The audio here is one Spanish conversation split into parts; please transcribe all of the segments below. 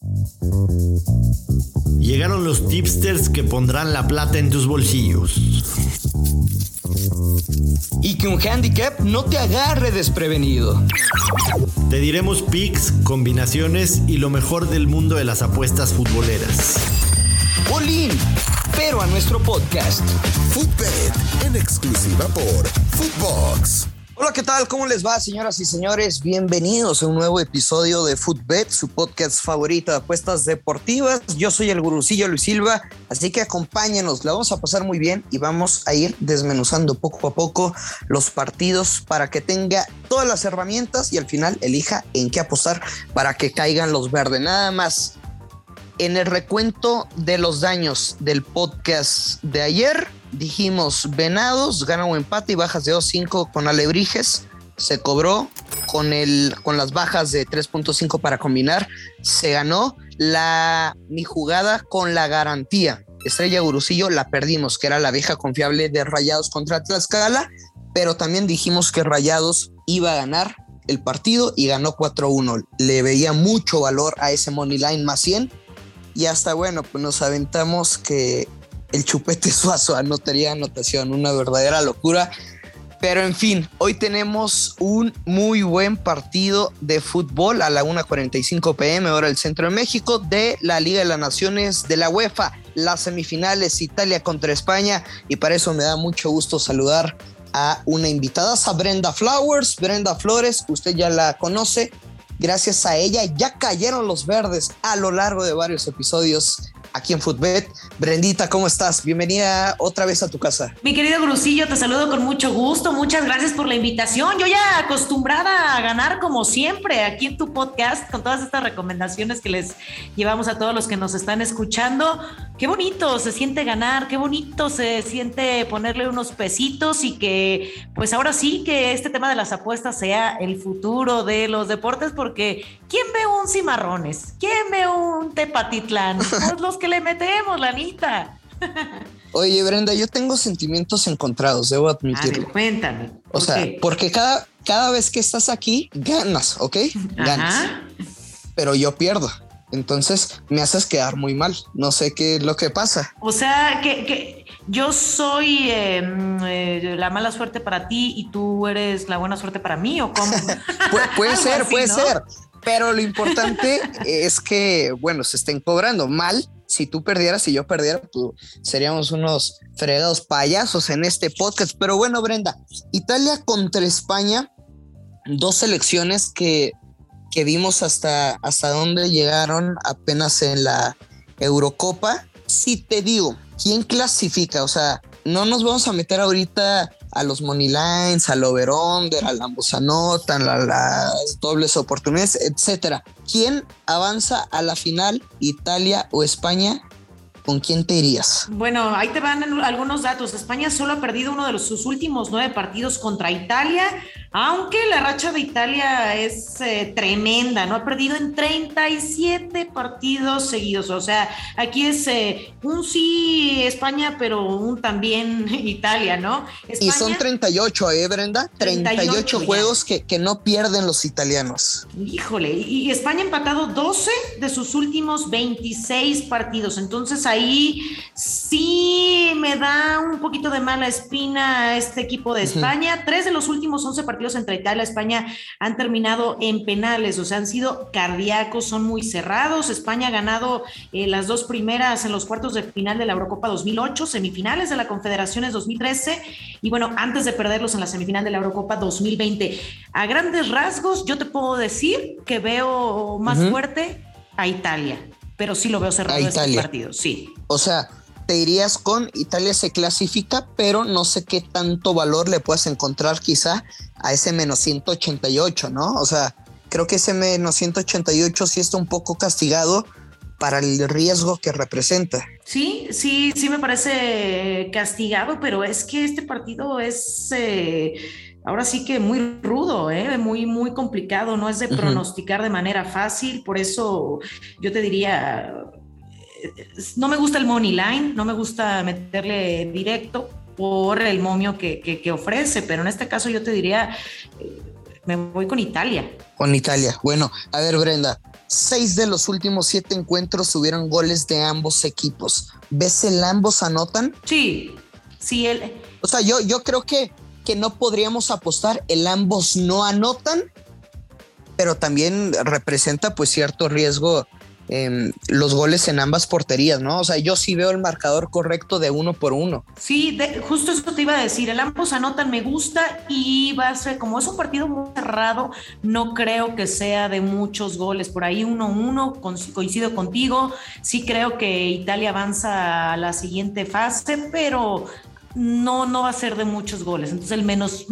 Llegaron los tipsters que pondrán la plata en tus bolsillos. Y que un handicap no te agarre desprevenido. Te diremos picks, combinaciones y lo mejor del mundo de las apuestas futboleras. All-in, pero a nuestro podcast. Footbet, en exclusiva por Footbox. Hola, ¿qué tal? ¿Cómo les va, señoras y señores? Bienvenidos a un nuevo episodio de Footbet, su podcast favorito de apuestas deportivas. Yo soy el gurucillo Luis Silva, así que acompáñenos, la vamos a pasar muy bien y vamos a ir desmenuzando poco a poco los partidos para que tenga todas las herramientas y al final elija en qué apostar para que caigan los verdes. Nada más, en el recuento de los daños del podcast de ayer, dijimos Venados, gana o empate y bajas de 2.5 con Alebrijes. Se cobró con las bajas de 3.5 para combinar. Se ganó mi jugada con la garantía. Estrella Gurucillo la perdimos, que era la vieja confiable de Rayados contra Tlaxcala, pero también dijimos que Rayados iba a ganar el partido y ganó 4-1. Le veía mucho valor a ese money line más 100 y hasta bueno, pues nos aventamos que el Chupete Suazo anotaría anotación, una verdadera locura. Pero en fin, hoy tenemos un muy buen partido de fútbol a la 1:45 p.m. hora del Centro de México de la Liga de las Naciones de la UEFA, las semifinales Italia contra España, y para eso me da mucho gusto saludar a una invitada, a Brenda Flowers. Brenda Flores, usted ya la conoce, gracias a ella ya cayeron los verdes a lo largo de varios episodios aquí en Footbet. Brendita, ¿cómo estás? Bienvenida otra vez a tu casa. Mi querido Gurucillo, te saludo con mucho gusto. Muchas gracias por la invitación. Yo ya acostumbrada a ganar como siempre aquí en tu podcast con todas estas recomendaciones que les llevamos a todos los que nos están escuchando. Qué bonito se siente ganar, qué bonito se siente ponerle unos pesitos y que pues ahora sí que este tema de las apuestas sea el futuro de los deportes, porque ¿quién ve un Cimarrones? ¿Quién ve un Tepatitlán? Pues los que le metemos, la nita. Oye, Brenda, yo tengo sentimientos encontrados, debo admitirlo. Cuéntame. O sea, porque cada vez que estás aquí, ganas, ¿ok? Ganas. Ajá. Pero yo pierdo. Entonces me haces quedar muy mal. No sé qué es lo que pasa. O sea, que yo soy la mala suerte para ti y tú eres la buena suerte para mí, ¿o cómo? Puede ser, así, puede ¿no? ser. Pero lo importante es que, bueno, se estén cobrando mal. Si tú perdieras y yo perdiera, pues seríamos unos fregados payasos en este podcast. Pero bueno, Brenda, Italia contra España, dos selecciones que vimos hasta dónde llegaron apenas en la Eurocopa. Si te digo, ¿quién clasifica? O sea, no nos vamos a meter ahorita a los money lines, al over-under, al ambos anotan, a las dobles oportunidades, etcétera. ¿Quién avanza a la final, Italia o España? ¿Con quién te irías? Bueno, ahí te van algunos datos. España solo ha perdido uno de sus últimos 9 partidos contra Italia, aunque la racha de Italia es tremenda, ¿no? Ha perdido en 37 partidos seguidos. O sea, aquí es un sí España, pero un también Italia, ¿no? España, y son 38, Brenda? 38 juegos que no pierden los italianos. Híjole, y España ha empatado 12 de sus últimos 26 partidos. Entonces ahí sí me da un poquito de mala espina a este equipo de España. 3 de los últimos 11 partidos entre Italia y España han terminado en penales, o sea, han sido cardíacos, son muy cerrados. España ha ganado las 2 primeras en los cuartos de final de la Eurocopa 2008, semifinales de la Confederaciones 2013 y bueno, antes de perderlos en la semifinal de la Eurocopa 2020. A grandes rasgos, yo te puedo decir que veo más fuerte a Italia, pero sí lo veo cerrado este partido, sí. O sea, te irías con Italia se clasifica, pero no sé qué tanto valor le puedas encontrar quizá a ese menos 188, ¿no? O sea, creo que ese menos 188 sí está un poco castigado para el riesgo que representa. Sí me parece castigado, pero es que este partido es ahora sí que muy rudo, muy, muy complicado, no es de pronosticar de manera fácil, por eso yo te diría, no me gusta el money line, no me gusta meterle directo por el momio que ofrece, pero en este caso yo te diría, Me voy con Italia. Con Italia. Bueno, a ver, Brenda, 6 de los últimos 7 encuentros tuvieron goles de ambos equipos. ¿Ves el ambos anotan? Sí. O sea, yo creo que no podríamos apostar el ambos no anotan, pero también representa pues cierto riesgo los goles en ambas porterías, ¿no? O sea, yo sí veo el marcador correcto de 1-1. Sí, justo eso te iba a decir, el ambos anotan me gusta y va a ser, como es un partido muy cerrado, no creo que sea de muchos goles, por ahí 1-1, coincido contigo, sí creo que Italia avanza a la siguiente fase, pero no va a ser de muchos goles, entonces el menos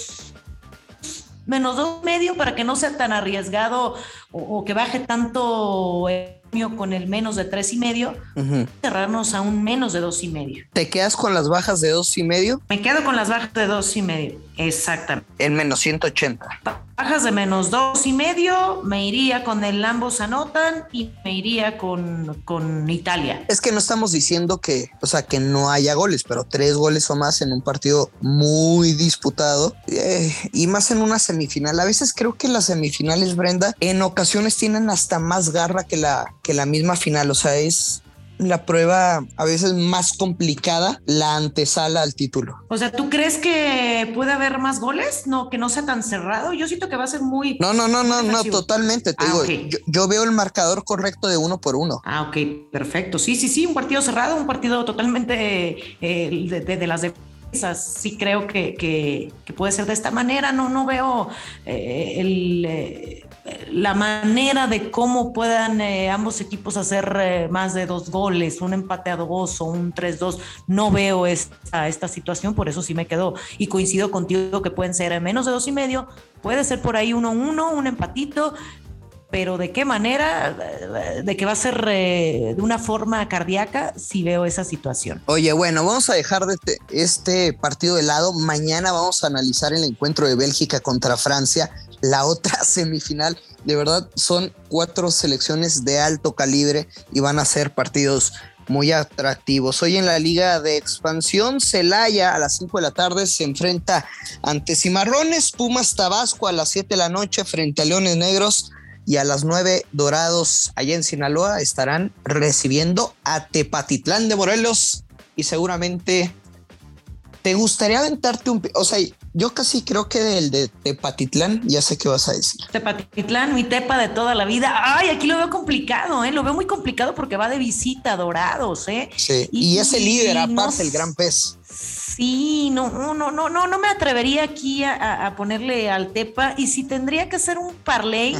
2.5 para que no sea tan arriesgado o que baje tanto con el menos de 3.5, cerrarnos a un menos de 2.5. ¿Te quedas con las bajas de 2.5? Me quedo con las bajas de 2.5, exactamente. En menos 180. Bajas de menos 2.5, me iría con el ambos anotan y me iría con Italia. Es que no estamos diciendo que no haya goles, pero 3 goles o más en un partido muy disputado y más en una semifinal. A veces creo que las semifinales, Brenda, en ocasiones tienen hasta más garra que la misma final. O sea, es la prueba a veces más complicada, la antesala al título. O sea, ¿tú crees que puede haber más goles? No, que no sea tan cerrado. Yo siento que va a ser muy... No, totalmente. Te digo, okay. Yo veo el marcador correcto de 1-1. Ok, perfecto. Sí, un partido cerrado, un partido totalmente de las defensas. Sí creo que puede ser de esta manera. No veo la manera de cómo puedan ambos equipos hacer más de 2 goles, un empate a 2 o un 3-2. No veo esta situación, por eso sí me quedo y coincido contigo que pueden ser menos de 2.5, puede ser por ahí 1-1, un empatito, pero ¿de qué manera? De que va a ser de una forma cardíaca, sí veo esa situación. Oye, bueno, vamos a dejar este partido de lado. Mañana vamos a analizar el encuentro de Bélgica contra Francia, la otra semifinal. De verdad, son 4 selecciones de alto calibre y van a ser partidos muy atractivos. Hoy en la Liga de Expansión, Celaya a las 5 de la tarde se enfrenta ante Cimarrones, Pumas Tabasco a las 7 de la noche frente a Leones Negros, y a las 9 Dorados allá en Sinaloa estarán recibiendo a Tepatitlán de Morelos. Y seguramente te gustaría aventarte o sea, yo casi creo que del de Tepatitlán ya sé qué vas a decir. Tepatitlán, mi Tepa de toda la vida. Ay, aquí lo veo complicado, lo veo muy complicado porque va de visita a Dorados, Sí, y es el líder aparte, el gran pez. Sí, no me atrevería aquí a ponerle al Tepa, y si tendría que hacer un parlay,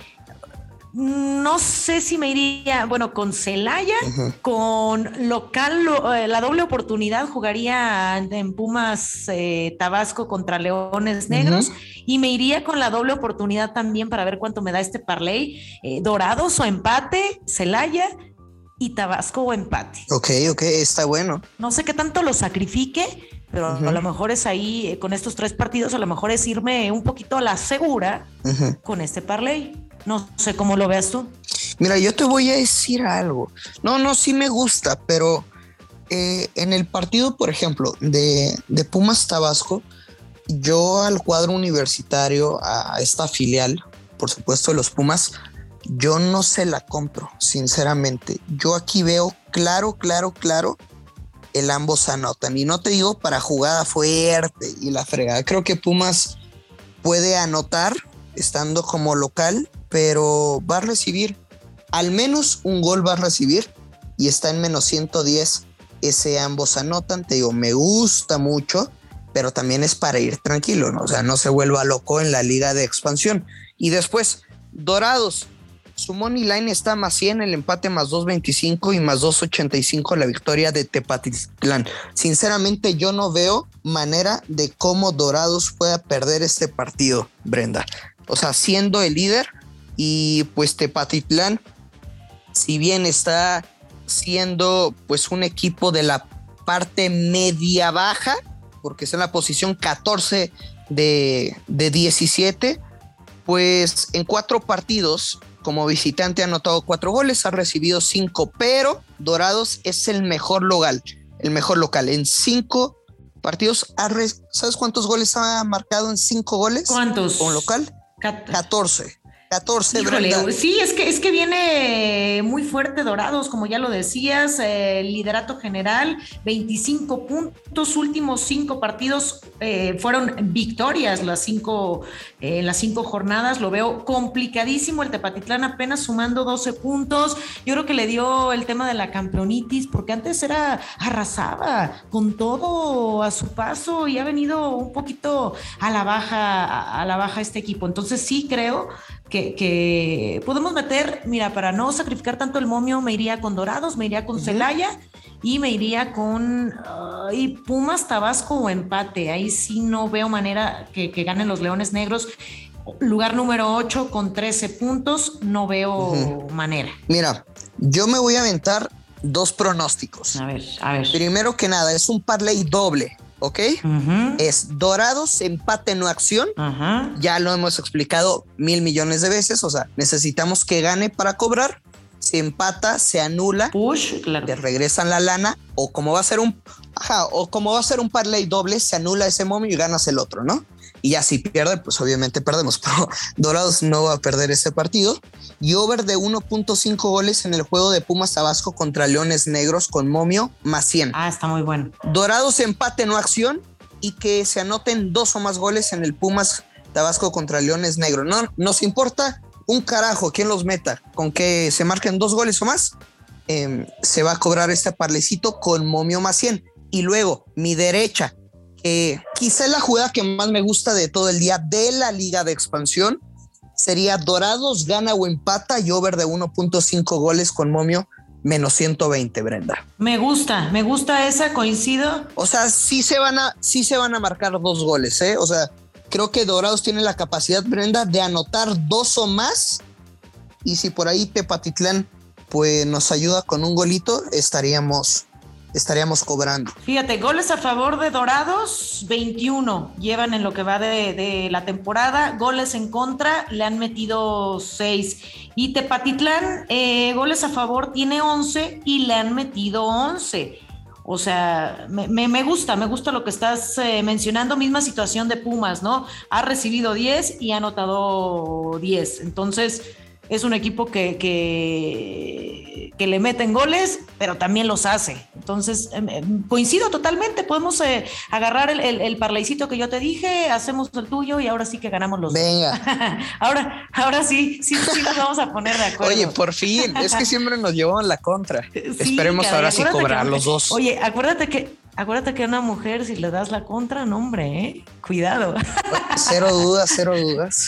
no sé si me iría, con Celaya, con local, la doble oportunidad jugaría en Pumas Tabasco contra Leones Negros, y me iría con la doble oportunidad también para ver cuánto me da este parlay, Dorados o empate, Celaya y Tabasco o empate. Ok, está bueno. No sé qué tanto lo sacrifique, pero a lo mejor es ahí, con estos 3 partidos, a lo mejor es irme un poquito a la segura con este parlay. No sé cómo lo veas tú. Mira, yo te voy a decir algo. No, sí me gusta, pero en el partido, por ejemplo, de Pumas Tabasco, yo al cuadro universitario, a esta filial, por supuesto de los Pumas, yo no se la compro, sinceramente. Yo aquí veo claro el ambos anotan. Y no te digo para jugada fuerte y la fregada. Creo que Pumas puede anotar estando como local, pero va a recibir al menos un gol, va a recibir, y está en menos 110 ese ambos anotan. Te digo, me gusta mucho, pero también es para ir tranquilo, ¿no? O sea, no se vuelva loco en la Liga de Expansión. Y después, Dorados, su money line está más 100, el empate más 2.25 y más 2.85 la victoria de Tepatitlán. Sinceramente, yo no veo manera de cómo Dorados pueda perder este partido, Brenda. O sea, siendo el líder, y pues Tepatitlán, si bien está siendo pues un equipo de la parte media baja, porque está en la posición 14 de 17, pues en 4 partidos como visitante ha anotado 4 goles, ha recibido 5, pero Dorados es el mejor local. En 5 partidos. ¿Sabes cuántos goles ha marcado en 5 goles? ¿Cuántos? Con local. 14. Híjole, sí, es que viene muy fuerte Dorados, como ya lo decías, liderato general, 25 puntos, últimos 5 partidos fueron victorias, las 5 jornadas, lo veo complicadísimo, el Tepatitlán apenas sumando 12 puntos, yo creo que le dio el tema de la campeonitis, porque antes arrasaba con todo a su paso y ha venido un poquito a la baja este equipo, entonces sí creo que podemos meter, mira, para no sacrificar tanto el momio, me iría con Dorados, me iría con Celaya y me iría con Pumas, Tabasco o empate. Ahí sí no veo manera que ganen los Leones Negros. Lugar número 8 con 13 puntos, no veo manera. Mira, yo me voy a aventar 2 pronósticos. A ver. Primero que nada, es un parlay doble. ¿Ok? Es Dorados, empate, no acción. Ya lo hemos explicado 1,000 millones de veces. O sea, necesitamos que gane para cobrar. Si empata, se anula. Claro. Te regresan la lana. O como va a ser un parlay doble, se anula ese momio y ganas el otro, ¿no? Y ya si pierde, pues obviamente perdemos. Pero Dorados no va a perder ese partido. Y over de 1.5 goles en el juego de Pumas Tabasco contra Leones Negros con momio más 100. Está muy bueno. Dorados, empate, no acción. Y que se anoten 2 o más goles en el Pumas Tabasco contra Leones Negros. No nos importa un carajo quién los meta. Con que se marquen 2 goles o más, se va a cobrar este parlecito con momio más 100. Y luego, mi derecha, quizá la jugada que más me gusta de todo el día de la Liga de Expansión sería Dorados, gana o empata y over de 1.5 goles con momio menos 120, Brenda. Me gusta esa, coincido. O sea, sí se van a marcar 2 goles, ¿eh? O sea, creo que Dorados tiene la capacidad, Brenda, de anotar 2 o más, y si por ahí Tepatitlán pues nos ayuda con un golito, estaríamos cobrando. Fíjate, goles a favor de Dorados, 21 llevan en lo que va de la temporada. Goles en contra, le han metido 6. Y Tepatitlán, goles a favor tiene 11 y le han metido 11. O sea, me gusta lo que estás mencionando. Misma situación de Pumas, ¿no? Ha recibido 10 y ha anotado 10. Entonces, es un equipo que le meten goles, pero también los hace. Entonces, coincido totalmente. Podemos agarrar el parlaycito que yo te dije, hacemos el tuyo y ahora sí que ganamos los Venga. dos. Ahora sí nos vamos a poner de acuerdo. Oye, por fin. Es que siempre nos llevaban la contra. Sí, esperemos caray, ahora sí cobrar los dos. Oye, acuérdate que a una mujer, si le das la contra, no, hombre, cuidado. Cero dudas.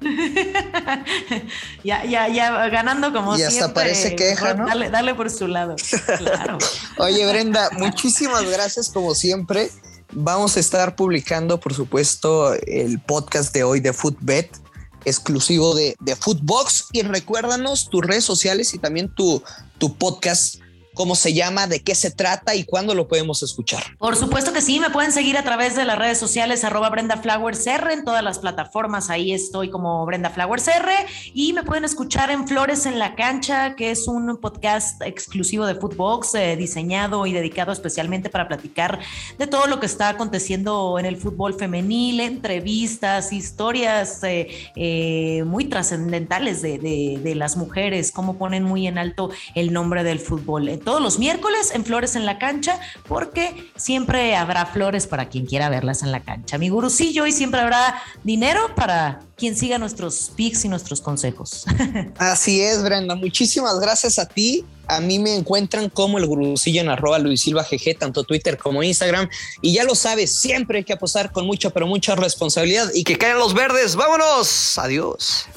Ya ganando como y siempre. Y hasta parece queja, ¿no? Dale por su lado. Claro. Oye, Brenda, muchísimas gracias como siempre. Vamos a estar publicando, por supuesto, el podcast de hoy de Footbet, exclusivo de Footbox. Y recuérdanos tus redes sociales y también tu podcast. ¿Cómo se llama? ¿De qué se trata? ¿Y cuándo lo podemos escuchar? Por supuesto que sí, me pueden seguir a través de las redes sociales @BrendaFlowersR en todas las plataformas, ahí estoy como BrendaFlowersR, y me pueden escuchar en Flores en la Cancha, que es un podcast exclusivo de Footbox, diseñado y dedicado especialmente para platicar de todo lo que está aconteciendo en el fútbol femenil, entrevistas, historias muy trascendentales de las mujeres, cómo ponen muy en alto el nombre del fútbol. Todos los miércoles en Flores en la Cancha, porque siempre habrá flores para quien quiera verlas en la cancha, mi gurusillo, y siempre habrá dinero para quien siga nuestros picks y nuestros consejos. Así es, Brenda. Muchísimas gracias a ti. A mí me encuentran como el gurusillo en @LuisSilvaGG, tanto Twitter como Instagram. Y ya lo sabes, siempre hay que apostar con mucha, pero mucha responsabilidad. Y que caigan los verdes. ¡Vámonos! Adiós.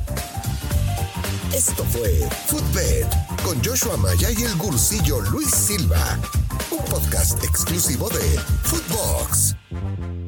Esto fue Footbet con Joshua Maya y el gurusillo Luis Silva, un podcast exclusivo de Footbox.